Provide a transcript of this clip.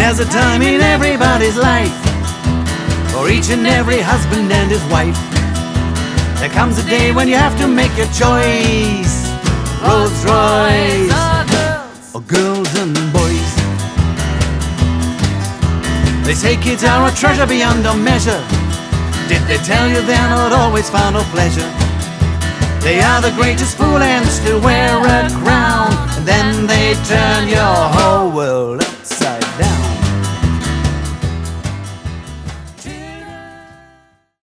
There's a time in everybody's life for each and every husband and his wife. There comes a day when you have to make your choice. Rolls Royce or girls and boys. They say kids are a treasure beyond a measure. Did they tell you they're not always found of pleasure? They are the greatest fool and still wear a crown, and then they turn your